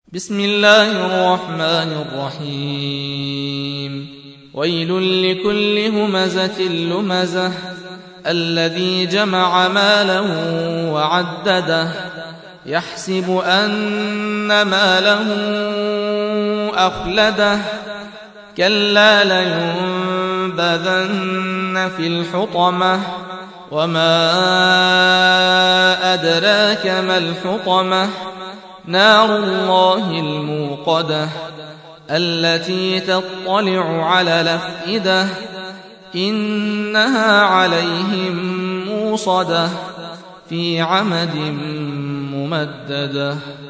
بسم الله الرحمن الرحيم ويل لكل همزة لمزة الذي جمع ماله وعدده يحسب أن ماله أخلده كلا لينبذن في الحطمة وما أدراك ما الحطمة نار الله الموقدة التي تطلع على الأفئدة إنها عليهم موصدة في عمد ممددة.